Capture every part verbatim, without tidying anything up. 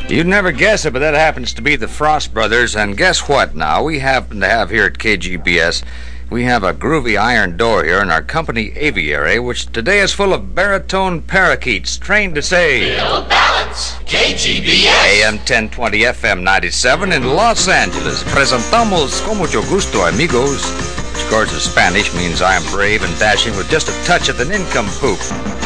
You'd never guess it, but that happens to be the Frost Brothers. And guess what now? We happen to have here at K G B S, we have a groovy iron door here in our company aviary, which today is full of baritone parakeets trained to say... Bill Balance, K G B S. A M ten twenty, F M ninety-seven in Los Angeles. Presentamos con mucho gusto, amigos. Which, of course, in Spanish means I am brave and dashing with just a touch of an nincompoop.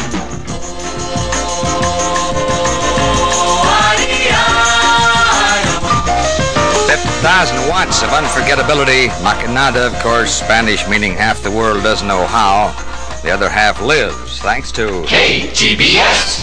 fifty thousand watts of unforgettability. Maquinada, of course, Spanish meaning half the world doesn't know how. The other half lives, thanks to K G B S.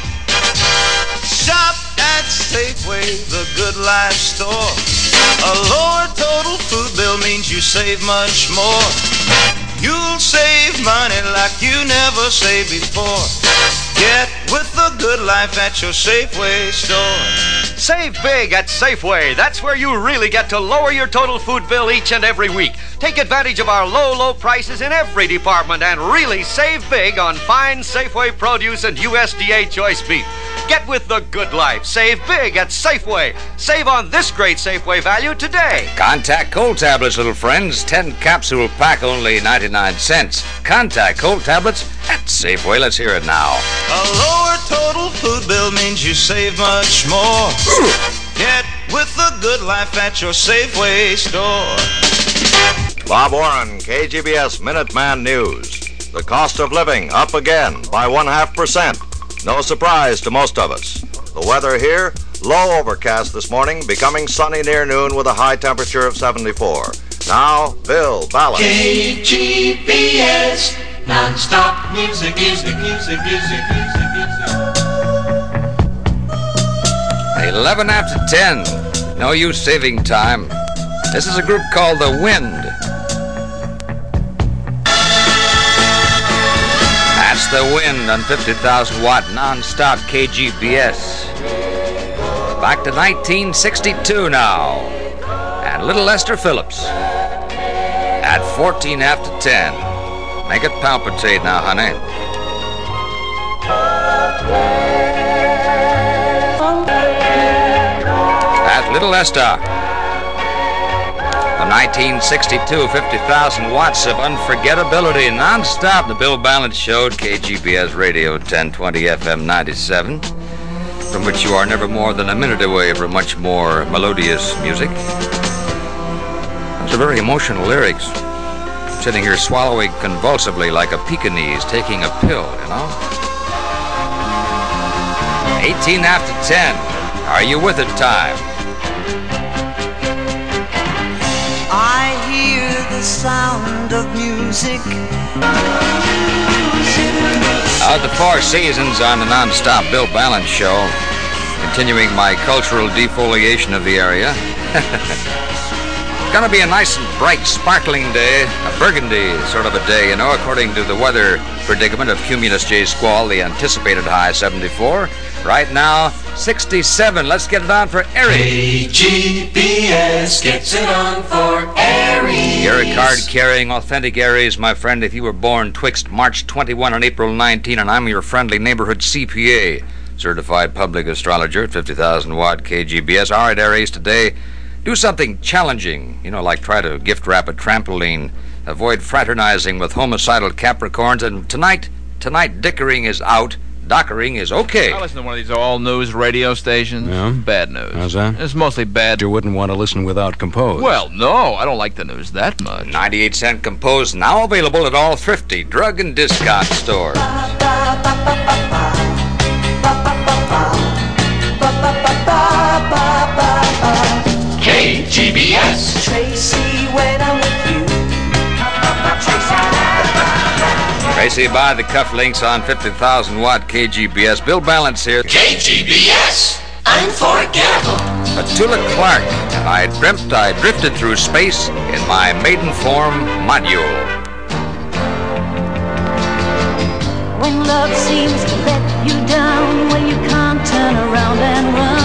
Shop at Safeway, the Good Life store. A lower total food bill means you save much more. You'll save money like you never saved before. Get with the Good Life at your Safeway store. Save big at Safeway. That's where you really get to lower your total food bill each and every week. Take advantage of our low, low prices in every department and really save big on fine Safeway produce and U S D A choice beef. Get with the Good Life. Save big at Safeway. Save on this great Safeway value today. Contact Cold Tablets, little friends. ten capsule pack, only ninety-nine cents. Contact Cold Tablets at Safeway. Let's hear it now. A lower total food bill means you save much more. Get with the Good Life at your Safeway store. Bob Warren, K G B S Minuteman News. The cost of living up again by one half percent. No surprise to most of us. The weather here, low overcast this morning, becoming sunny near noon with a high temperature of seventy-four. Now, Bill Balance. K G B S, non-stop music, music, music, music, music, music. eleven after ten. No use saving time. This is a group called The Wind. That's The Wind on fifty thousand watt non-stop K G B S. Back to nineteen sixty-two now. And little Lester Phillips at fourteen after ten. Make it palpitate now, honey. At Little Esther. The nineteen sixty-two, fifty thousand watts of unforgettability non-stop. The Bill Balance Show at K G B S Radio ten twenty F M ninety-seven, from which you are never more than a minute away from much more melodious music. Those are very emotional lyrics. I'm sitting here swallowing convulsively like a Pekingese taking a pill, you know? eighteen after ten. Are you with it time? I hear the sound of music. Out the Four Seasons on the non-stop Bill Balance Show, continuing my cultural defoliation of the area. Gonna be a nice and bright, sparkling day, a burgundy sort of a day, you know, according to the weather predicament of Cumulus J Squall, the anticipated high seventy-four. Right now, sixty-seven. Let's get it on for Aries. K G B S gets it on for Aries. You're a card-carrying, authentic Aries, my friend. If you were born twixt March twenty-first and April nineteenth, and I'm your friendly neighborhood C P A, certified public astrologer at fifty thousand watt K G B S. All right, Aries, today, do something challenging. You know, like try to gift wrap a trampoline. Avoid fraternizing with homicidal Capricorns. And tonight, tonight, dickering is out. Dockering is okay. I listen to one of these all-news radio stations. Yeah? Bad news. How's that? It's mostly bad. You wouldn't want to listen without Compose. Well, no, I don't like the news that much. ninety-eight cent Compose, now available at all thrifty drug and discount stores. K G B S. Tracy, when I'm with you. Tracy, buy the cufflinks on fifty thousand watt K G B S. Bill Balance here. K G B S. Unforgettable. Petula Clark, and I dreamt I drifted through space in my maiden form module. When love seems to let you down, when you can't turn around and run.